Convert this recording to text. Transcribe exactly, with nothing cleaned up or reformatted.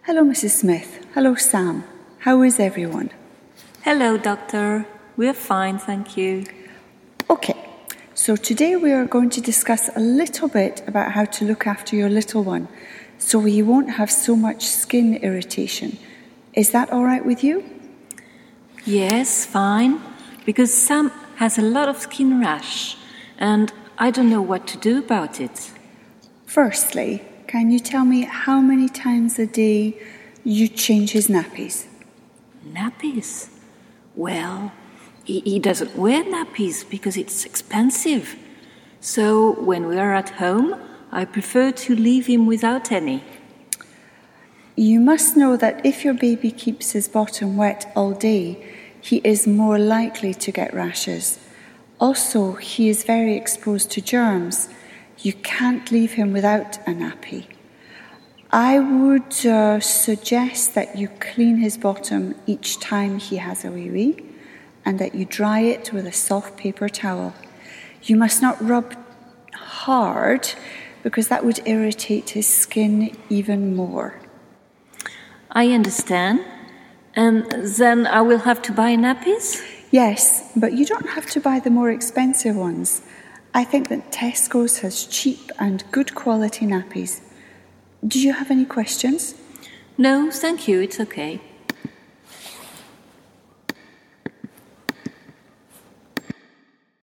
Hello, Missus Smith. Hello, Sam. How is everyone? Hello, Doctor. We're fine, thank you. Okay, so today we are going to discuss a little bit about how to look after your little one so he won't have so much skin irritation. Is that all right with you? Yes, fine, because Sam has a lot of skin rash and I don't know what to do about it. Firstly, can you tell me how many times a day you change his nappies? Nappies? Well, he, he doesn't wear nappies because it's expensive. So when we are at home, I prefer to leave him without any. You must know that if your baby keeps his bottom wet all day, he is more likely to get rashes. Also, he is very exposed to germs. You can't leave him without a nappy. I would uh, suggest that you clean his bottom each time he has a wee-wee and that you dry it with a soft paper towel. You must not rub hard because that would irritate his skin even more. I understand. And then I will have to buy nappies? Yes, but you don't have to buy the more expensive ones. I think that Tesco's has cheap and good quality nappies. Do you have any questions? No, thank you, it's okay.